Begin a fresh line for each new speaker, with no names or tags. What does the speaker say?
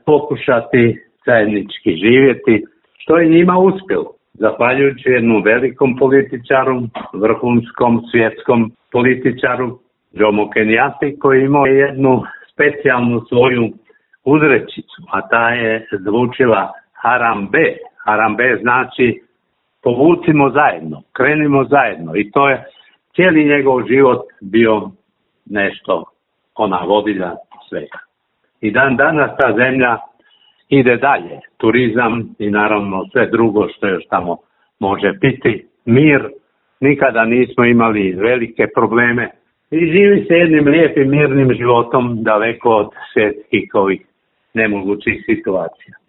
pokušati zajednički živjeti, što je njima uspjelo. Zahvaljujući jednom velikom političaru, vrhunskom svjetskom političaru, Jomo Kenjati, koji je imao jednu specijalnu svoju uzrečicu, a ta je zvučila Harambe. Harambe znači povucimo zajedno, krenimo zajedno. I to je cijeli njegov život bio nešto, ona vodilja svega. I dan danas ta zemlja ide dalje. Turizam i naravno sve drugo što još tamo može biti. Mir, nikada nismo imali velike probleme. I živi se jednim lijepim mirnim životom daleko od svjetskih ovih nemogućih situacija.